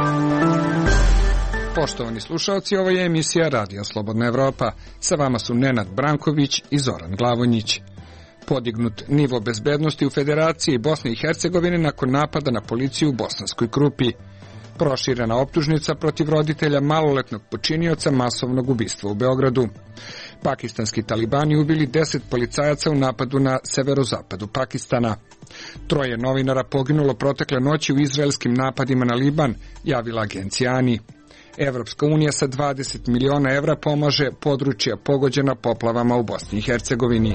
Poštovani slušalci, ovo je emisija Radio Slobodna Evropa. Sa vama su Nenad Branković i Zoran Glavonjić. Podignut nivo bezbednosti u Federaciji Bosne i Hercegovine nakon napada na policiju u Bosanskoj Krupi. Proširena optužnica protiv roditelja maloletnog počinioca masovnog ubistva u Beogradu. Pakistanski talibani ubili 10 policajaca u napadu na severozapadu Pakistana. 3 novinara poginulo protekle noći u izraelskim napadima na Liban, javila agencija ANI. Evropska unija sa 20 miliona evra pomaže područja pogođena poplavama u Bosni i Hercegovini.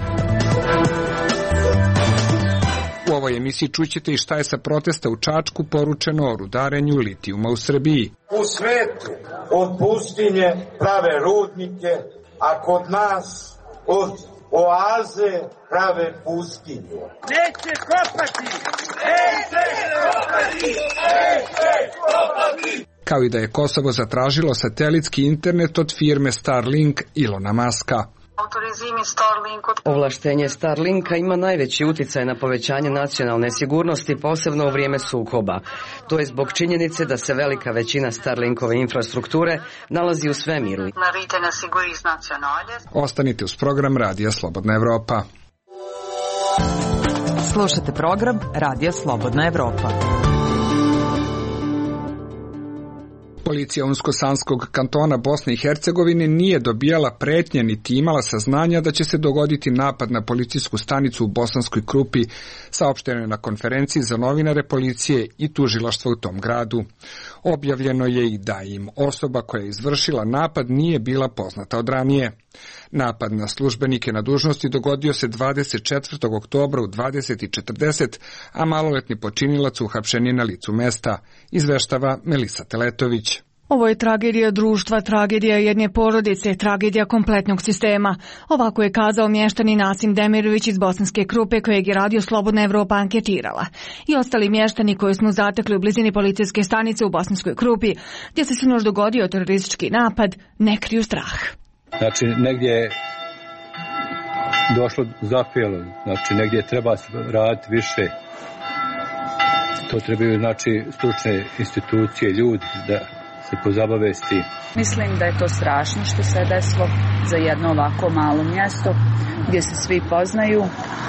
U ovoj emisiji čućete i šta je sa protesta u Čačku poručeno o rudarenju litijuma u Srbiji. U svetu od pustinje prave rudnike, a kod nas od oaze prave pustinje. Neće kopati! Neće kopati! Neće kopati! Kao i da je Kosovo zatražilo satelitski internet od firme Starlink Ilona Maska. Ovlaštenje Starlinka ima najveći uticaj na povećanje nacionalne sigurnosti, posebno u vrijeme sukoba. To je zbog činjenice da se velika većina Starlinkove infrastrukture nalazi u svemiru. Ostanite uz program Radija Slobodna Evropa. Slušate program Radija Slobodna Evropa. Policija Unsko-Sanskog kantona Bosne i Hercegovine nije dobijala pretnje niti imala saznanja da će se dogoditi napad na policijsku stanicu u Bosanskoj Krupi, saopšteno je na konferenciji za novinare policije i tužilaštva u tom gradu. Objavljeno je i da im osoba koja je izvršila napad nije bila poznata od ranije. Napad na službenike na dužnosti dogodio se 24. oktobra u 20:40, a maloletni počinilac uhapšen je na licu mesta, izveštava Melisa Teletović. Ovo je tragedija društva, tragedija jedne porodice, tragedija kompletnog sistema. Ovako je kazao mještanin Nasim Demirović iz Bosanske Krupe, kojeg je Radio Slobodna Evropa anketirala. I ostali mještani koje smo zatekli u blizini policijske stanice u Bosanskoj Krupi, gdje se sinoć dogodio teroristički napad, ne kriju strah. Znači, negdje je došlo zapelo, znači negdje treba raditi više. To trebaju, znači, stručne institucije, ljudi da se pozabave s tim. Mislim da je to strašno što se desilo za jedno ovako malo mjesto gdje se svi poznaju.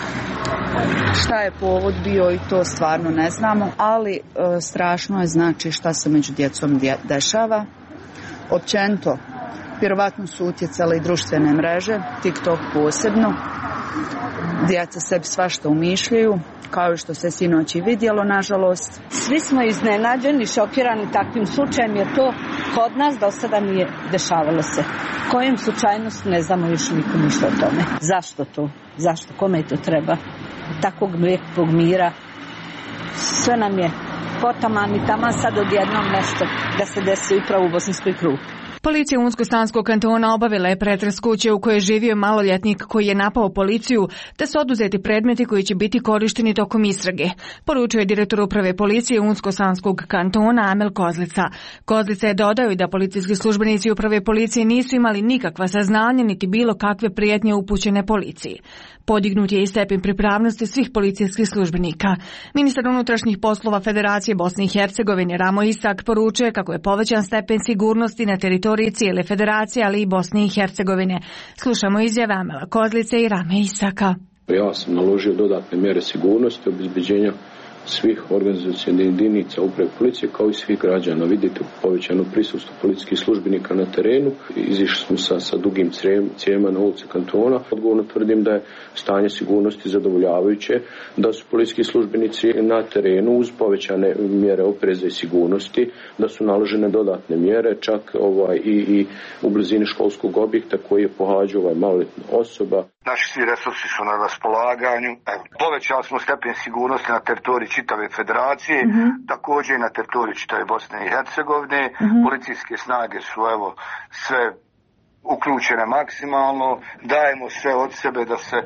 Šta je povod bio i to stvarno ne znamo, ali strašno je znači šta se među djecom dešava. Općenito, vjerovatno su utjecale i društvene mreže, TikTok posebno. Djeca sebi svašta umišljaju, kao što se sinoć i vidjelo, nažalost. Svi smo iznenađeni, šokirani takvim slučajem, jer to kod nas do sada nije dešavalo se. Kojim slučajnosti ne znamo još nikom ništa o tome. Zašto to? Zašto? Kome to treba? Takvog lijepog mira. Sve nam je potaman i taman sad odjednom nešto da se desi upravo u Bosanskoj Krupi. Policija Unsko-Sanskog kantona obavila je pretres kuće u kojoj je živio maloljetnik koji je napao policiju, te su oduzeti predmeti koji će biti korišteni tokom istrage, poručio je direktor uprave policije Unsko-Sanskog kantona Amel Kozlica. Kozlica je dodao i da policijski službenici uprave policije nisu imali nikakva saznanja niti bilo kakve prijetnje upućene policiji. Podignut je i stepen pripravnosti svih policijskih službenika. Ministar unutrašnjih poslova Federacije Bosne i Hercegovine Ramo Isak poručuje kako je povećan stepen sigurnosti na teritoriji cijele federacije, ali i Bosne i Hercegovine. Slušamo izjave Amela Kozlice i Rame Isaka. Ja sam naložio dodatne mjere sigurnosti, obezbeđenja svih organizacionalnih jedinica uprave policije kao i svih građana. Vidite povećano prisustvo policijskih službenika na terenu. Izišli smo sa dugim cijevima na ulici kantona. Odgovorno tvrdim da je stanje sigurnosti zadovoljavajuće, da su policijski službenici na terenu uz povećane mjere opreza i sigurnosti, da su naložene dodatne mjere, čak i u blizini školskog objekta koji je pohađao maloletna osoba. Naši svi resursi su na raspolaganju. Povećali smo stepen sigurnosti na teritoriji čitave federacije, također i na teritoriji čitave Bosne i Hercegovine. Policijske snage su sve uključene maksimalno. Dajemo sve od sebe da se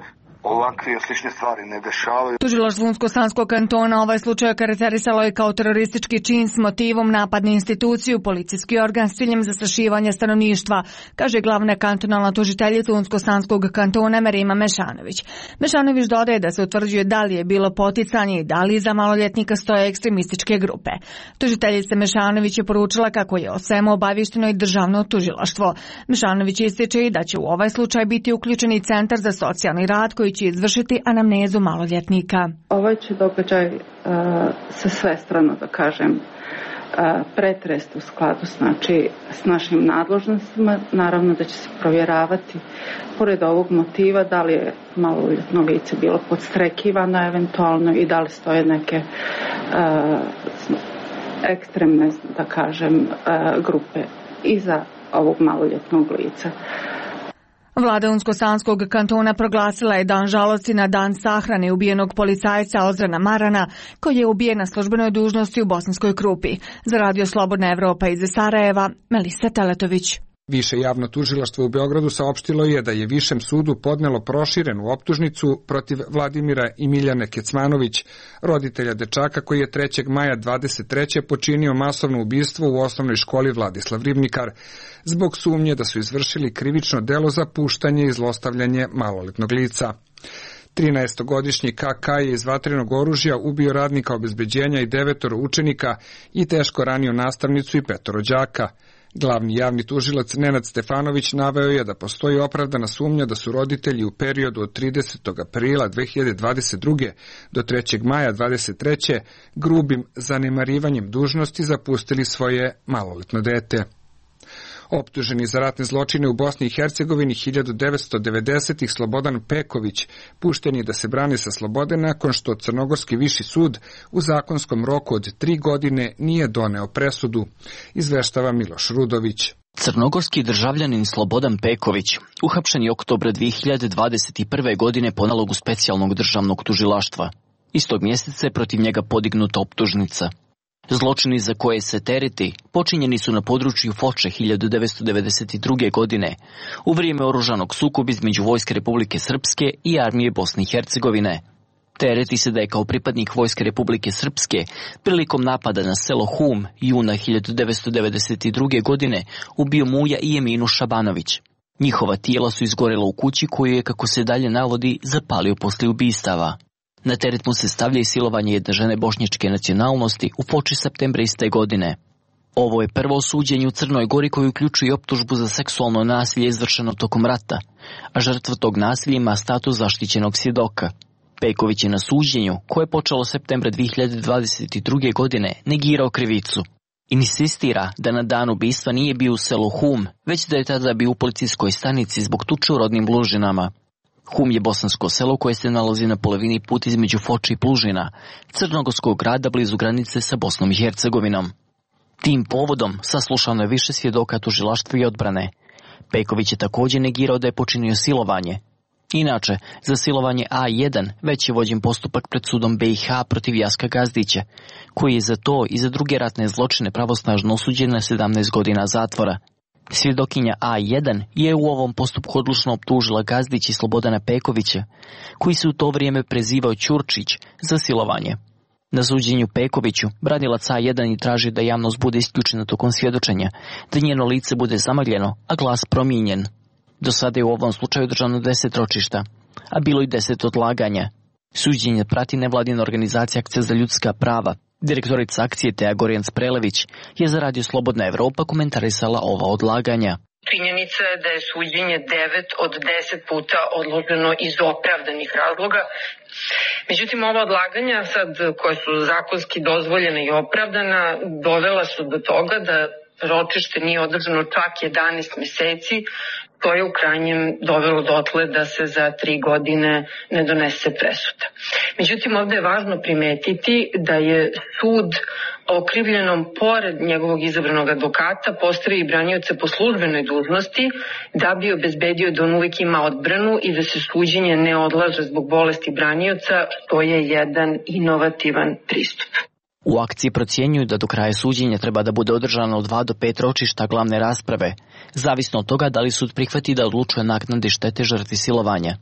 ovakve slične stvari ne dešavaju. Tužilaštvo Unsko-Sanskog kantona ovaj slučaj okarakterisalo je kao teroristički čin s motivom napad na instituciju, policijski organ s ciljem zastrašivanja stanovništva, kaže glavna kantonalna tužiteljica Unsko-Sanskog kantona Merima Mešanović. Mešanović dodaje da se utvrđuje da li je bilo poticanje i da li iza maloljetnika stoje ekstremističke grupe. Tužiteljica Mešanović je poručila kako je o svemu obaviješteno i državno tužilaštvo. Mešanović ističe i da će u ovaj slučaj biti uključen i Centar za socijalni rad koji će izvršiti anamnezu maloljetnika. Ovaj će događaj sa svestrano, da kažem, pretrest u skladu s našim nadležnostima. Naravno da će se provjeravati pored ovog motiva da li je maloljetno lice bilo podstrekivano eventualno i da li stoje neke ekstremne, da kažem, grupe iza ovog maloljetnog lica. Vlada Unsko-Sanskog kantona proglasila je dan žalosti na dan sahrane ubijenog policajca Ozrana Marana, koji je ubijen na službenoj dužnosti u Bosanskoj Krupi. Za Radio Slobodna Evropa iz Sarajeva, Melisa Teletović. Više javno tužilaštvo u Beogradu saopštilo je da je Višem sudu podnelo proširenu optužnicu protiv Vladimira i Miljane Kecmanović, roditelja dečaka koji je 3. maja 23. počinio masovno ubistvo u osnovnoj školi Vladislav Ribnikar, zbog sumnje da su izvršili krivično delo za puštanje i zlostavljanje maloletnog lica. 13-godišnji KK je iz vatrenog oružja ubio radnika obezbeđenja i 9 učenika i teško ranio nastavnicu i 5 đaka. Glavni javni tužilac Nenad Stefanović naveo je da postoji opravdana sumnja da su roditelji u periodu od 30. aprila 2022. do 3. maja 2023. grubim zanemarivanjem dužnosti zapustili svoje maloletno dete. Optuženi za ratne zločine u Bosni i Hercegovini 1990-ih Slobodan Peković pušten je da se brani sa slobode nakon što Crnogorski viši sud u zakonskom roku od 3 godine nije doneo presudu, izveštava Miloš Rudović. Crnogorski državljanin Slobodan Peković uhapšen je oktobra 2021. godine po nalogu specijalnog državnog tužilaštva. Istog mjeseca je protiv njega podignuta optužnica. Zločini za koje se tereti počinjeni su na području Foče 1992. godine u vrijeme oružanog sukoba između Vojske Republike Srpske i Armije Bosne i Hercegovine. Tereti se da je kao pripadnik Vojske Republike Srpske prilikom napada na selo Hum juna 1992. godine ubio Muja i Eminu Šabanović. Njihova tijela su izgorela u kući koju je, kako se dalje navodi, zapalio poslije ubistava. Na teret mu se stavlja i silovanje jedne žene bošnjačke nacionalnosti u Foči septembra iste godine. Ovo je prvo suđenje u Crnoj Gori koje uključuje optužbu za seksualno nasilje izvršeno tokom rata, a žrtva tog nasilja ima status zaštićenog svjedoka. Peković je na suđenju, koje je počelo septembra 2022. godine, negirao krivicu. Insistira da na dan ubistva nije bio u selu Hum, već da je tada bio u policijskoj stanici zbog tuče u rodnim Plužinama. Hum je bosansko selo koje se nalazi na polovini puta između Foče i Plužina, crnogorskog grada blizu granice sa Bosnom i Hercegovinom. Tim povodom saslušano je više svjedoka tužilaštva i odbrane. Peković je također negirao da je počinio silovanje. Inače, za silovanje A1 već je vođen postupak pred sudom BiH protiv Jaska Gazdića, koji je za to i za druge ratne zločine pravosnažno osuđen na 17 godina zatvora. Svjedokinja A1 je u ovom postupku odlučno optužila Gazdić i Slobodana Pekovića, koji se u to vrijeme prezivao Ćurčić, za silovanje. Na suđenju Pekoviću branilac A1 je tražio da javnost bude isključena tokom svjedočenja, da njeno lice bude zamagljeno, a glas promijenjen. Do sada je u ovom slučaju održano 10 ročišta, a bilo i 10 odlaganja. Suđenje prati nevladina organizacija Akcija za ljudska prava. Direktorica akcije Teja Gorjanac Prelević je za Radio Slobodna Evropa komentarisala ova odlaganja. Činjenica je da je suđenje 9 od 10 puta odloženo iz opravdanih razloga. Međutim, ova odlaganja, sad koja su zakonski dozvoljena i opravdana, dovela su do toga da ročište nije održano čak 11 mjeseci. To je u krajnjem dovelo dotle da se za 3 godine ne donese presuda. Međutim, ovdje je važno primetiti da je sud okrivljenom pored njegovog izabranog advokata postavio i branioce po službenoj dužnosti da bi obezbedio da on uvijek ima odbranu i da se suđenje ne odlaže zbog bolesti branioca, što je jedan inovativan pristup. U akciji procjenjuju da do kraja suđenja treba da bude održano od 2 do 5 ročišta glavne rasprave, zavisno od toga da li sud prihvati da odlučuje naknadi štete žrtvi silovanja.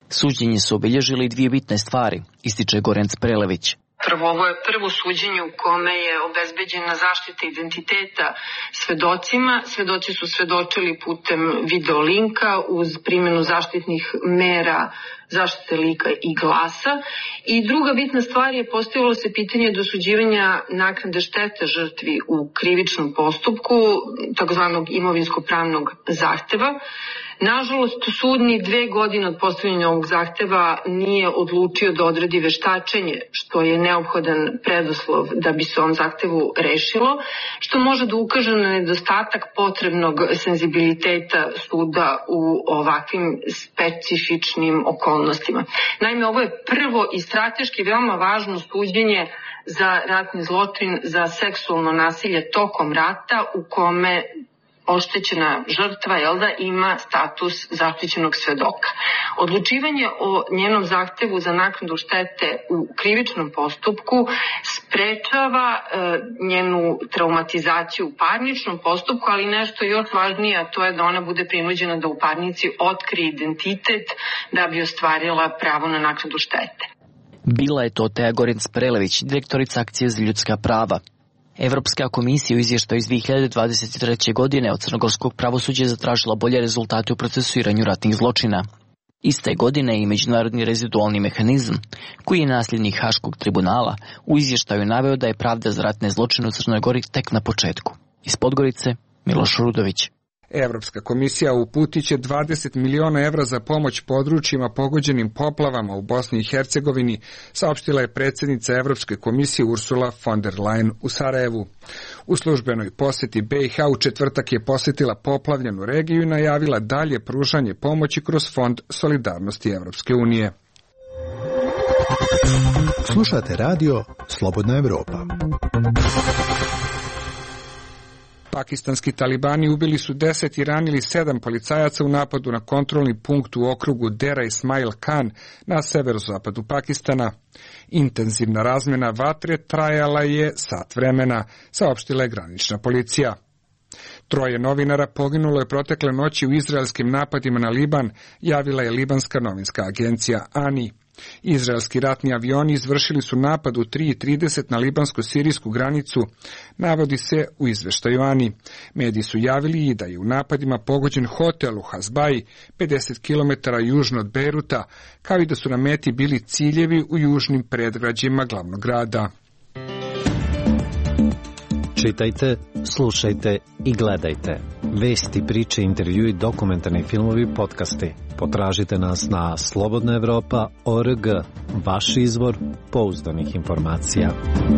Suđenje su obilježili dvije bitne stvari, ističe Gorenc Prelević. Prvo, ovo je prvo suđenje u kome je obezbeđena zaštita identiteta svedocima. Svedoci su svedočili putem videolinka uz primjenu zaštitnih mera zaštite lika i glasa. I druga bitna stvar je postavilo se pitanje dosuđivanja naknade štete žrtvi u krivičnom postupku, takozvanog imovinsko-pravnog zahteva. Nažalost, sud ni 2 godine od postavljanja ovog zahteva nije odlučio da odredi veštačenje, što je neophodan preduslov da bi se ovom zahtevu rešilo, što može da ukaže na nedostatak potrebnog senzibiliteta suda u ovakvim specifičnim okolnostima. Naime, ovo je prvo i strateški veoma važno suđenje za ratni zločin, za seksualno nasilje tokom rata u kome oštećena žrtva ima status zaštićenog svedoka. Odlučivanje o njenom zahtevu za naknadu štete u krivičnom postupku sprečava njenu traumatizaciju u parničnom postupku, ali nešto još važnije, a to je da ona bude prinuđena da u parnici otkrije identitet da bi ostvarila pravo na naknadu štete. Bila je to Teja Gorenc Prelević, direktorica Akcije za ljudska prava. Evropska komisija u izvještaju iz 2023. godine od crnogorskog pravosuđa zatražila bolje rezultate u procesuiranju ratnih zločina. Iste godine i Međunarodni rezidualni mehanizam, koji je nasljednik Haškog tribunala, u izvještaju naveo da je pravda za ratne zločine u Crnoj Gori tek na početku. Iz Podgorice, Miloš Rudović. Evropska komisija uputiće 20 miliona evra za pomoć područjima pogođenim poplavama u Bosni i Hercegovini, saopštila je predsjednica Evropske komisije Ursula von der Leyen u Sarajevu. U službenoj posjeti BiH u četvrtak je posjetila poplavljenu regiju i najavila dalje pružanje pomoći kroz Fond solidarnosti Evropske unije. Slušate radio Slobodna Evropa. Pakistanski talibani ubili su 10 i ranili 7 policajaca u napadu na kontrolni punkt u okrugu Dera Ismail Khan na severozapadu Pakistana. Intenzivna razmjena vatre trajala je sat vremena, saopštila je granična policija. 3 novinara poginulo je protekle noći u izraelskim napadima na Liban, javila je libanska novinska agencija ANI. Izraelski ratni avioni izvršili su napad u 3:30 na libansko-sirijsku granicu, navodi se u izveštaju ANI. Mediji su javili i da je u napadima pogođen hotel u Hasbaji, 50 km južno od Bejruta, kao i da su na meti bili ciljevi u južnim predgrađima glavnog grada. Čitajte, slušajte i gledajte. Vesti, priče, intervjui, dokumentarni filmovi, podcasti. Potražite nas na slobodnaevropa.org, vaš izvor pouzdanih informacija.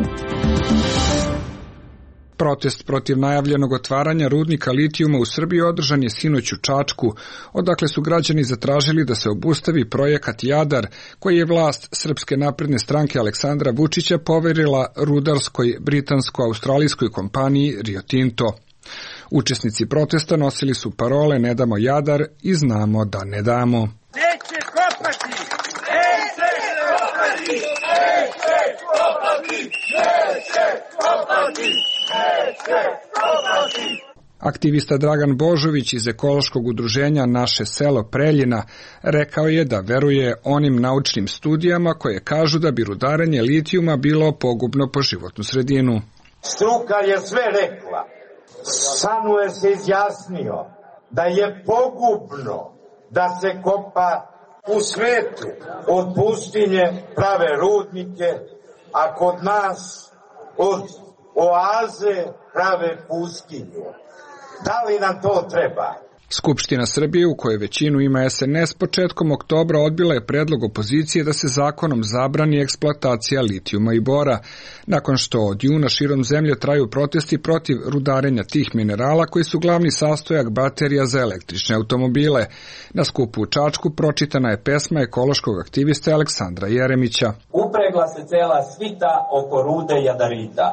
Protest protiv najavljenog otvaranja rudnika litijuma u Srbiji održan je sinoć u Čačku, odakle su građani zatražili da se obustavi projekat Jadar, koji je vlast Srpske napredne stranke Aleksandra Vučića poverila rudarskoj britansko-australijskoj kompaniji Rio Tinto. Učesnici protesta nosili su parole "Ne damo Jadar" i "Znamo da ne damo". Neće kopati! Neće kopati! Neće kopati! Neće kopati! Neće kopati! Aktivista Dragan Božović iz ekološkog udruženja Naše selo Preljina rekao je da veruje onim naučnim studijama koje kažu da bi rudarenje litijuma bilo pogubno po životnu sredinu. Struka je sve rekla. Sanue se izjasnio da je pogubno da se kopa u svetu. Od pustinje prave rudnike, a kod nas od oaze prave pustinju. Da li nam to treba? Skupština Srbije, u kojoj većinu ima SNS, početkom oktobra odbila je predlog opozicije da se zakonom zabrani eksploatacija litijuma i bora, nakon što od juna širom zemlje traju protesti protiv rudarenja tih minerala koji su glavni sastojak baterija za električne automobile. Na skupu u Čačku pročitana je pesma ekološkog aktivista Aleksandra Jeremića. Upregla se cela svita oko rude jadarita.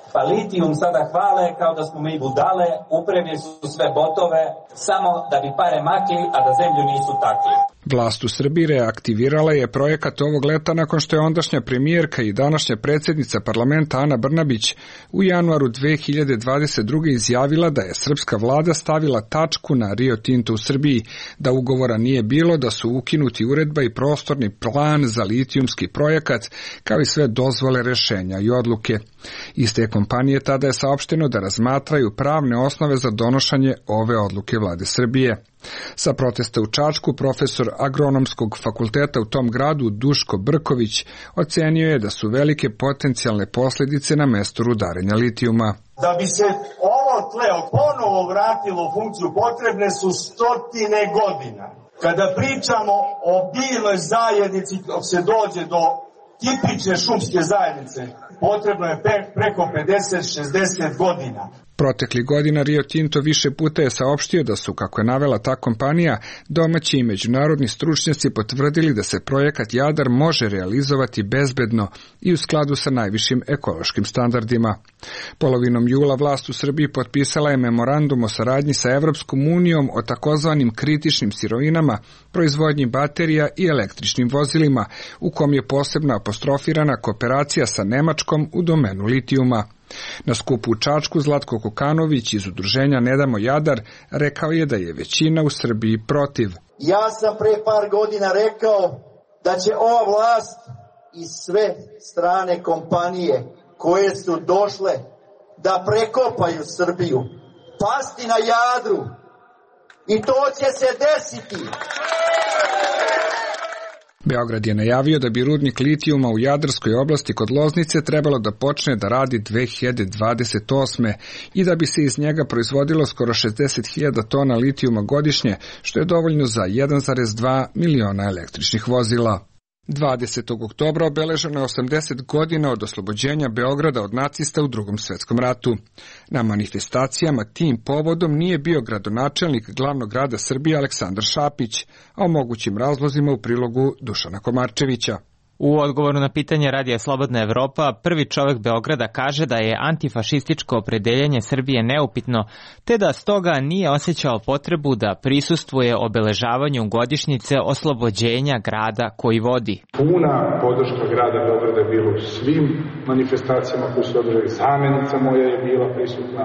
Pa litijum sada hvale kao da smo mi budale, upremili su sve botove samo da bi pare makli, a da zemlju nisu takli. Vlast u Srbiji reaktivirala je projekat ovog leta nakon što je ondašnja premijerka i današnja predsjednica parlamenta Ana Brnabić u januaru 2022. izjavila da je srpska vlada stavila tačku na Rio Tinto u Srbiji, da ugovora nije bilo, da su ukinuti uredba i prostorni plan za litijumski projekat, kao i sve dozvole, rešenja i odluke. Iz te kompanije tada je saopšteno da razmatraju pravne osnove za donošenje ove odluke vlade Srbije. Sa protesta u Čačku profesor agronomskog fakulteta u tom gradu Duško Brković ocenio je da su velike potencijalne posljedice na mesto rudarenja litijuma. Da bi se ovo tle ponovo vratilo u funkciju, potrebne su 100 godina. Kada pričamo o biljnoj zajednici, dok se dođe do tipične šumske zajednice, potrebno je preko 50-60 godina. Protekli godina Rio Tinto više puta je saopštio da su, kako je navela ta kompanija, domaći i međunarodni stručnjaci potvrdili da se projekat Jadar može realizovati bezbedno i u skladu sa najvišim ekološkim standardima. Polovinom jula vlast u Srbiji potpisala je memorandum o saradnji sa Evropskom unijom o takozvanim kritičnim sirovinama, proizvodnji baterija i električnim vozilima, u kom je posebno apostrofirana kooperacija sa Nemačkom u domenu litijuma. Na skupu u Čačku Zlatko Kokanović iz udruženja Ne damo Jadar rekao je da je većina u Srbiji protiv. Ja sam pre par godina rekao da će ova vlast i sve strane kompanije koje su došle da prekopaju Srbiju pasti na Jadru i to će se desiti. Beograd je najavio da bi rudnik litijuma u Jadarskoj oblasti kod Loznice trebalo da počne da radi 2028. i da bi se iz njega proizvodilo skoro 60.000 tona litijuma godišnje, što je dovoljno za 1,2 miliona električnih vozila. 20. oktobra obeleženo je 80 godina od oslobođenja Beograda od nacista u Drugom svetskom ratu. Na manifestacijama tim povodom nije bio gradonačelnik glavnog grada Srbije Aleksandar Šapić, a o mogućim razlozima u prilogu Dušana Komarčevića. U odgovoru na pitanje Radija Slobodna Evropa, prvi čovek Beograda kaže da je antifašističko opredeljenje Srbije neupitno, te da stoga nije osjećao potrebu da prisustvuje obeležavanju godišnjice oslobođenja grada koji vodi. Puna podrška grada Beograda je bilo u svim manifestacijama koje su održali. Zamenica moja je bila prisutna.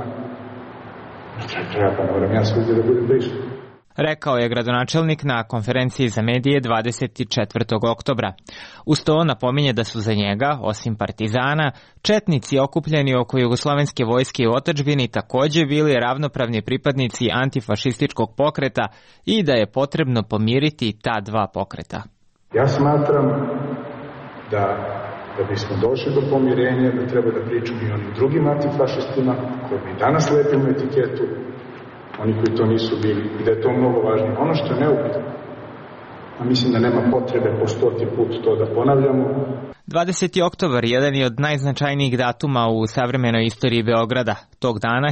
Treba pa moram ja svugdje da budem prisutna. Rekao je gradonačelnik na konferenciji za medije 24. oktobra. Uz to napominje da su za njega, osim partizana, četnici okupljeni oko jugoslovenske vojske u otadžbini takođe bili ravnopravni pripadnici antifašističkog pokreta i da je potrebno pomiriti ta dva pokreta. Ja smatram da bismo došli do pomirenja, da treba da pričamo i onim drugim antifašistima koji mi danas lepimo etiketu, oni koji to nisu bili, i da je to mnogo važnije. Ono što je neupitno, a mislim da nema potrebe po 100. put to da ponavljamo. 20. oktobar jedan je od najznačajnijih datuma u savremenoj istoriji Beograda. Tog dana,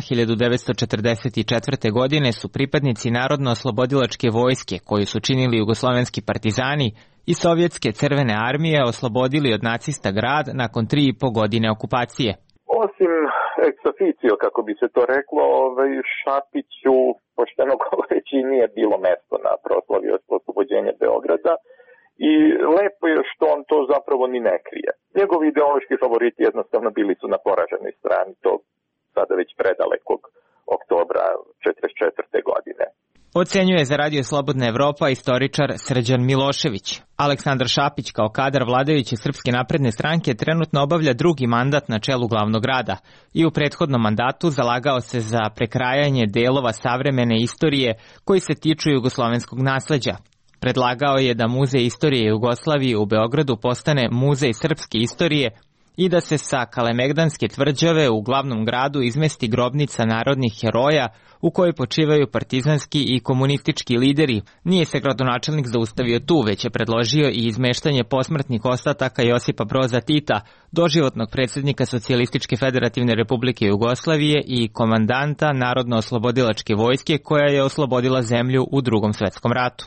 1944. godine, su pripadnici Narodno-oslobodilačke vojske, koju su činili jugoslovenski partizani, i Sovjetske crvene armije oslobodili od nacista grad nakon 3,5 godine okupacije. Osim ex officio, kako bi se to reklo, Šapiću, pošteno govoreći, nije bilo mesto na proslavi oslobođenja Beograda i lepo je što on to zapravo ni ne krije. Njegovi ideološki favoriti jednostavno bili su na poraženoj strani tog sada već predalekog oktobra 1944. godine. Ocenjuje za Radio Slobodna Evropa istoričar Srđan Milošević. Aleksandar Šapić kao kadar vladajuće Srpske napredne stranke trenutno obavlja drugi mandat na čelu glavnog grada i u prethodnom mandatu zalagao se za prekrajanje delova savremene istorije koji se tiču jugoslovenskog nasleđa. Predlagao je da Muzej istorije Jugoslavije u Beogradu postane Muzej srpske istorije i da se sa Kalemegdanske tvrđave u glavnom gradu izmesti grobnica narodnih heroja u kojoj počivaju partizanski i komunistički lideri. Nije se gradonačelnik zaustavio tu, već je predložio i izmeštanje posmrtnih ostataka Josipa Broza Tita, doživotnog predsjednika Socijalističke federativne republike Jugoslavije i komandanta Narodno-oslobodilačke vojske koja je oslobodila zemlju u Drugom svetskom ratu.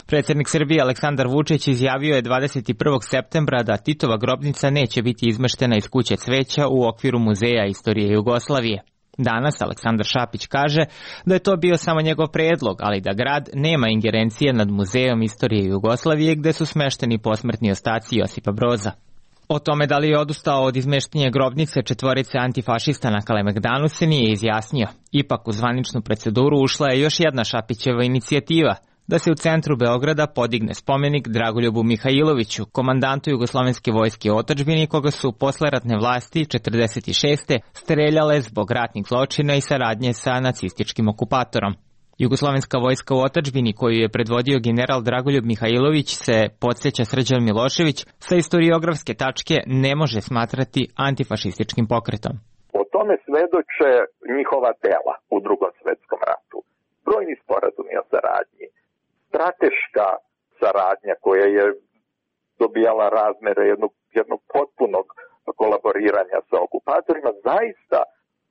Predsjednik Srbije Aleksandar Vučić izjavio je 21. septembra da Titova grobnica neće biti izmeštena iz kuće cveća u okviru Muzeja istorije Jugoslavije. Danas Aleksandar Šapić kaže da je to bio samo njegov predlog, ali da grad nema ingerencije nad Muzejom istorije Jugoslavije gde su smešteni posmrtni ostaci Josipa Broza. O tome da li je odustao od izmeštenja grobnice četvorice antifašista na Kalemegdanu se nije izjasnio. Ipak u zvaničnu proceduru ušla je još jedna Šapićeva inicijativa da se u centru Beograda podigne spomenik Dragoljubu Mihajloviću, komandantu Jugoslovenske vojske u otadžbini koga su posleratne vlasti 46. streljale zbog ratnih zločina i saradnje sa nacističkim okupatorom. Jugoslovenska vojska u otadžbini koju je predvodio general Dragoljub Mihajlović se, podsjeća Srđan Milošević, sa historiografske tačke ne može smatrati antifašističkim pokretom. O tome svedoče njihova dela u Drugom svetskom ratu. Brojni sporazumi o saradnji, strateška saradnja koja je dobijala razmere jednog potpunog kolaboriranja sa okupatorima, zaista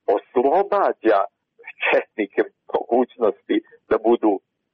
oslobađa četnike mogućnosti da budu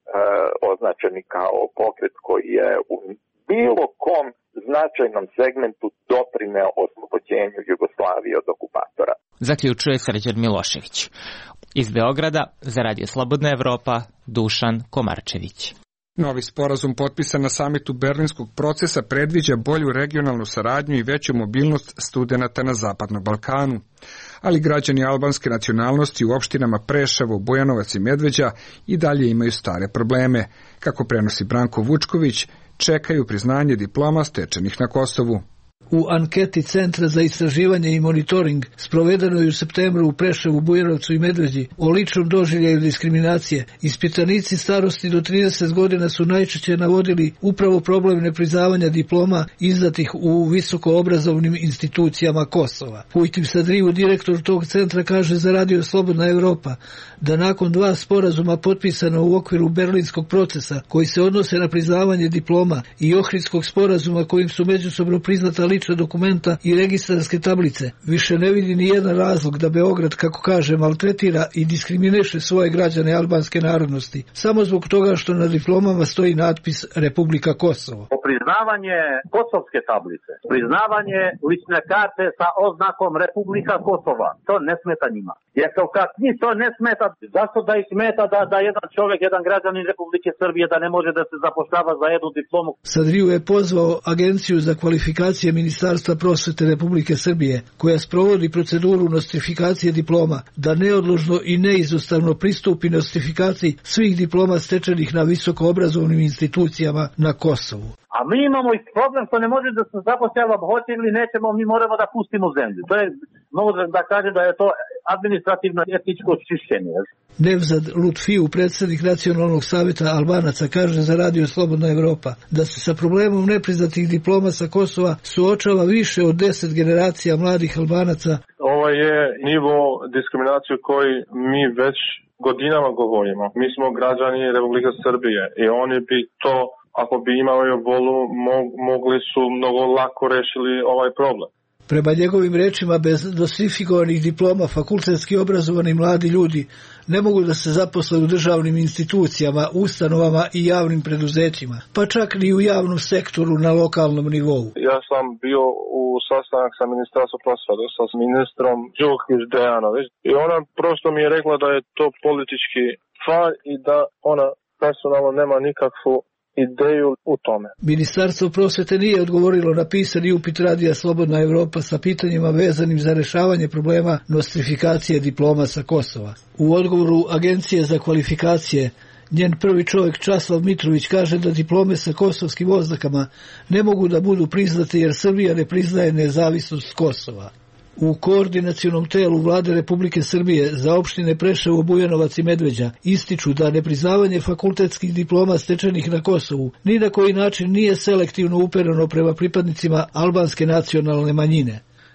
označeni kao pokret koji je u bilo kom značajnom segmentu doprineo oslobođenju Jugoslavije od okupatora. Zaključuje Srđan Milošević. Iz Beograda za Radio Slobodna Evropa, Dušan Komarčević. Novi sporazum potpisan na samitu Berlinskog procesa predviđa bolju regionalnu saradnju i veću mobilnost studenata na Zapadnom Balkanu. Ali građani albanske nacionalnosti u opštinama Preševo, Bujanovac i Medveđa i dalje imaju stare probleme. Kako prenosi Branko Vučković, čekaju priznanje diploma stečenih na Kosovu. U anketi Centra za istraživanje i monitoring sprovedenoj u septembru u Preševu, Bujanovcu i Medveđi o ličnom doživljaju diskriminacije, ispitanici starosti do 30 godina su najčešće navodili upravo problem nepriznavanja diploma izdatih u visokoobrazovnim institucijama Kosova. Pujtim Sadriju, direktor tog centra, kaže za Radio Slobodna Evropa da nakon 2 sporazuma potpisana u okviru Berlinskog procesa koji se odnose na priznavanje diploma i Ohridskog sporazuma kojim su međusobno priznata lična dokumenta i registarske tablice, više ne vidi ni jedan razlog da Beograd, kako kaže, maltretira i diskriminiše svoje građane albanske narodnosti, samo zbog toga što na diplomama stoji natpis Republika Kosovo. Priznavanje kosovske tablice, priznavanje lične karte sa oznakom Republika Kosova, to ne smeta njima. Jer kad njih to ne smeta, zašto da ih smeta da jedan čovjek, jedan građanin Republike Srbije da ne može da se zapošljava za jednu diplomu? Sadriju je pozvao Agenciju za kvalifikacije Ministarstva prosvete Republike Srbije, koja sprovodi proceduru nostrifikacije diploma, da neodložno i neizostavno pristupi nostrifikaciji svih diploma stečenih na visokoobrazovnim institucijama na Kosovu. A mi imamo i problem što ne može da se zapošljava, hoće ili nećemo, mi moramo da pustimo zemlju. To je, mogu da kaže da je to administrativno etičko čišćenje. Nevzad Lutfiju, predsjednik Nacionalnog savjeta Albanaca, kaže za Radio Slobodna Evropa da se sa problemom nepriznatih diploma sa Kosova suočava više od 10 generacija mladih Albanaca. Ovo je nivo diskriminacije koji mi već godinama govorimo. Mi smo građani Republike Srbije i oni bi to, ako bi imali volu, mogli su mnogo lako rešili ovaj problem. Prema njegovim rečima, bez nostrifikovanih diploma fakultetski obrazovani mladi ljudi ne mogu da se zaposle u državnim institucijama, ustanovama i javnim preduzećima, pa čak ni u javnom sektoru na lokalnom nivou. Ja sam bio u sastanak sa Ministarstvom prosvete, sa ministrom Đukić Dejanović, i ona prosto mi je rekla da je to politički stvar i da ona personalno nema nikakvu ideju u tome. Ministarstvo prosvete nije odgovorilo na pisani upit Radija Slobodna Evropa sa pitanjima vezanim za rešavanje problema nostrifikacije diploma sa Kosova. U odgovoru Agencije za kvalifikacije njen prvi čovjek Časlav Mitrović kaže da diplome sa kosovskim oznakama ne mogu da budu priznate jer Srbija ne priznaje nezavisnost Kosova. U koordinacionom telu Vlade Republike Srbije za opštine Preševo, Bujanovac i Medveđa ističu da nepriznavanje fakultetskih diploma stečenih na Kosovu ni na koji način nije selektivno upereno prema pripadnicima albanske nacionalne manjine.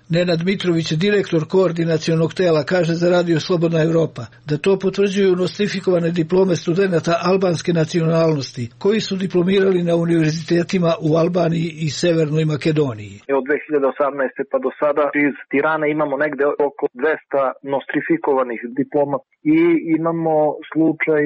Nenad Mitrović, direktor koordinacionog tela, kaže za Radio Slobodna Evropa da to potvrđuju nostrifikovane diplome studenata albanske nacionalnosti koji su diplomirali na univerzitetima u Albaniji i Severnoj Makedoniji. Od 2018. pa do sada iz Tirane imamo negde oko 200 nostrifikovanih diploma i imamo slučaj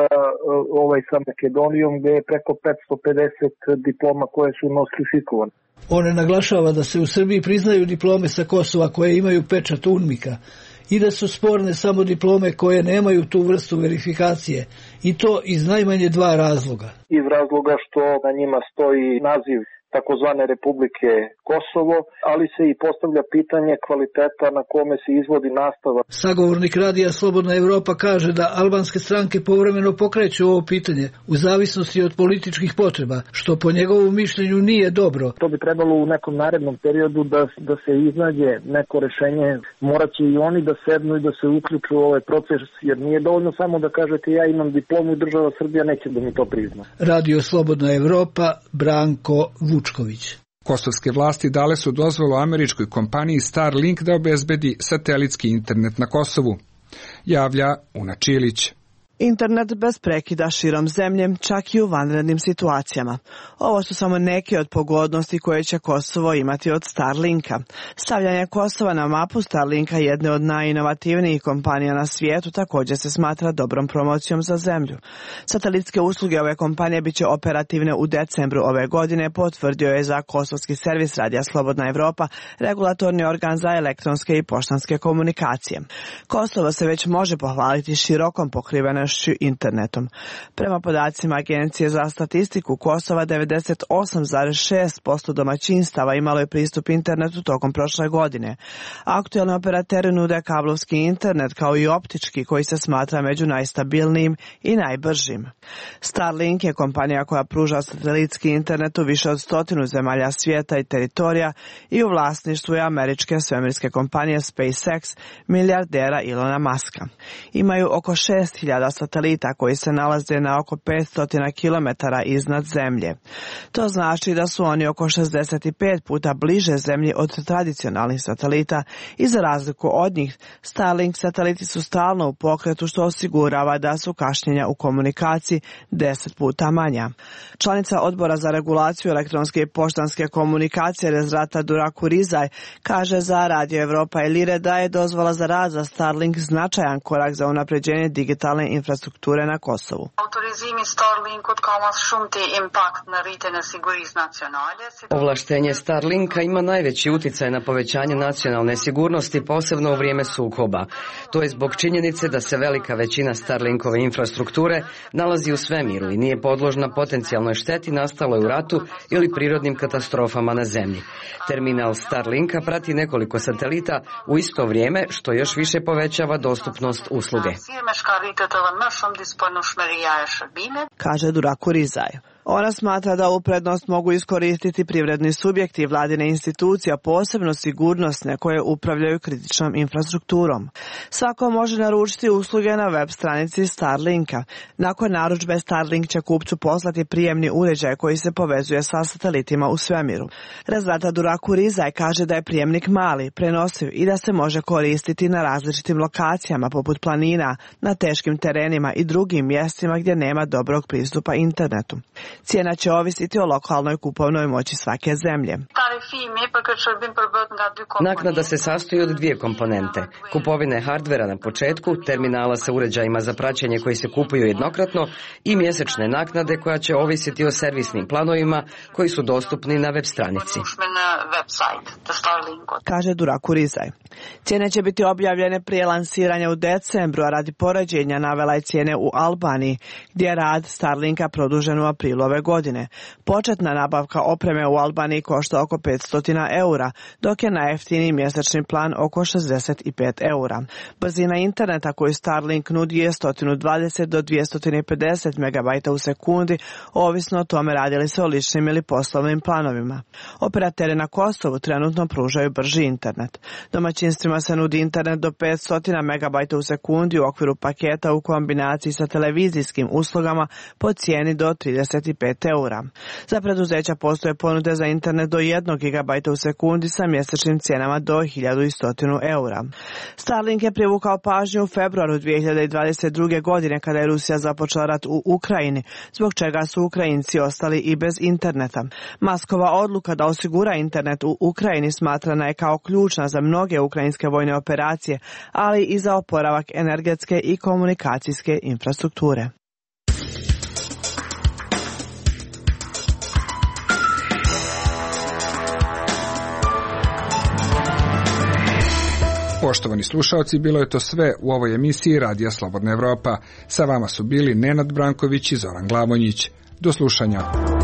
sa Makedonijom gde je preko 550 diploma koje su nostrifikovane. On naglašava da se u Srbiji priznaju diplome sa Kosova koje imaju pečat UNMIK-a i da su sporne samo diplome koje nemaju tu vrstu verifikacije i to iz najmanje 2 razloga. Iz razloga što na njima stoji naziv takozvane Republike Kosovo, ali se i postavlja pitanje kvaliteta na kome se izvodi nastava. Sagovornik Radija Slobodna Evropa kaže da albanske stranke povremeno pokreću ovo pitanje u zavisnosti od političkih potreba, što po njegovom mišljenju nije dobro. To bi trebalo u nekom narednom periodu da se iznađe neko rešenje. Morat će i oni da sednu i da se uključu u ovaj proces, jer nije dovoljno samo da kažete ja imam diplomu i država Srbija neće da mi to prizna. Radio Slobodna Evropa, Branko Vučković. Kosovske vlasti dale su dozvolu američkoj kompaniji Starlink da obezbedi satelitski internet na Kosovu, javlja Una Čilić. Internet bez prekida širom zemlje, čak i u vanrednim situacijama. Ovo su samo neke od pogodnosti koje će Kosovo imati od Starlinka. Stavljanje Kosova na mapu Starlinka, jedne od najinovativnijih kompanija na svijetu, također se smatra dobrom promocijom za zemlju. Satelitske usluge ove kompanije bit će operativne u decembru ove godine, potvrdio je za kosovski servis Radija Slobodna Evropa, regulatorni organ za elektronske i poštanske komunikacije. Kosovo se već može pohvaliti širokom pokrivenošću internetom. Prema podacima Agencije za statistiku Kosova, 98,6% domaćinstava imalo je pristup internetu tokom prošle godine. Aktualni operateri nude kablovski internet kao i optički, koji se smatra među najstabilnijim i najbržim. Starlink je kompanija koja pruža satelitski internet u više od 100 zemalja svijeta i teritorija i u vlasništvu je američke svemirske kompanije SpaceX, milijardera Ilona Muska. Imaju oko 6.000 satelita koji se nalaze na oko 500 km iznad zemlje. To znači da su oni oko 65 puta bliže zemlji od tradicionalnih satelita i za razliku od njih, Starlink sateliti su stalno u pokretu, što osigurava da su kašnjenja u komunikaciji 10 puta manja. Članica Odbora za regulaciju elektronske i poštanske komunikacije Rezrata Durakurizaj kaže za Radio Evropa i Lire da je dozvola za rad za Starlink značajan korak za unapređenje digitalne infrastrukture na Kosovu. Ovlaštenje Starlinka ima najveći uticaj na povećanje nacionalne sigurnosti, posebno u vrijeme sukoba. To je zbog činjenice da se velika većina Starlinkove infrastrukture nalazi u svemiru i nije podložna potencijalnoj šteti nastaloj u ratu ili prirodnim katastrofama na zemlji. Terminal Starlinka prati nekoliko satelita u isto vrijeme, što još više povećava dostupnost usluge, kaže Durakurizaj. Ona smatra da ovu prednost mogu iskoristiti privredni subjekti i vladine institucije, posebno sigurnosne koje upravljaju kritičnom infrastrukturom. Svako može naručiti usluge na web stranici Starlinka. Nakon narudžbe Starlink će kupcu poslati prijemni uređaj koji se povezuje sa satelitima u svemiru. Rezrata Durakurizaj kaže da je prijemnik mali, prenosiv i da se može koristiti na različitim lokacijama poput planina, na teškim terenima i drugim mjestima gdje nema dobrog pristupa internetu. Cijena će ovisiti o lokalnoj kupovnoj moći svake zemlje. Naknada se sastoji od 2 komponente. Kupovine hardvera na početku, terminala sa uređajima za praćenje koji se kupuju jednokratno i mjesečne naknade koja će ovisiti o servisnim planovima koji su dostupni na web stranici, kaže Durakurizaj. Cijene će biti objavljene prije lansiranja u decembru, a radi poređenja navela je cijene u Albaniji, gdje je rad Starlinka produžen u aprilu ove godine. Početna nabavka opreme u Albaniji košta oko 500 eura, dok je najjeftiniji mjesečni plan oko 65 eura. Brzina interneta koju Starlink nudi je 120 do 250 MB u sekundi, ovisno o tome radi li se o ličnim ili poslovnim planovima. Operateri na Kosovu trenutno pružaju brži internet. Domaćinstvima se nudi internet do 500 MB u sekundi u okviru paketa u kombinaciji sa televizijskim uslugama po cijeni do 35 25 eura. Za preduzeća postoje ponude za internet do 1 GB u sekundi sa mjesečnim cijenama do 1100 eura. Starlink je privukao pažnju u februaru 2022. godine kada je Rusija započela rat u Ukrajini, zbog čega su Ukrajinci ostali i bez interneta. Muskova odluka da osigura internet u Ukrajini smatrana je kao ključna za mnoge ukrajinske vojne operacije, ali i za oporavak energetske i komunikacijske infrastrukture. Poštovani slušalci, bilo je to sve u ovoj emisiji Radija Slobodna Evropa. Sa vama su bili Nenad Branković i Zoran Glavonjić. Do slušanja.